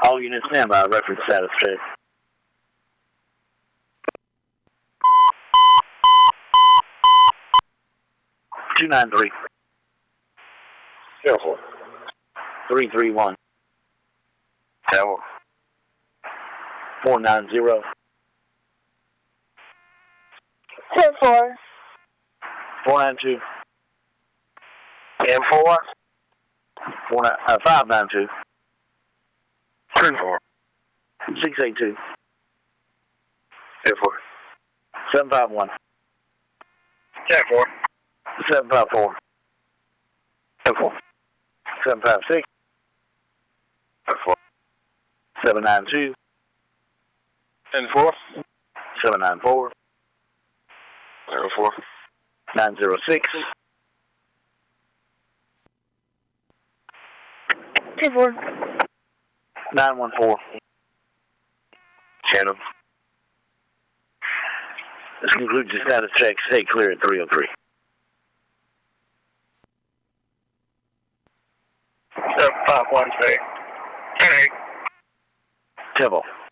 All units stand by. Reference status check. Two 9-3. 04. 331. 10. 490. 10-4. 492. 10-4. 592. 3-4. 682. 10-4. 751. 10-4. 754. 10-4. 756. 10-4. 792. 10-4. 794. 0-4. 906. 10-4. 914. Channel. This concludes the status check. Stay clear at 303. 513. 10-8. Temple.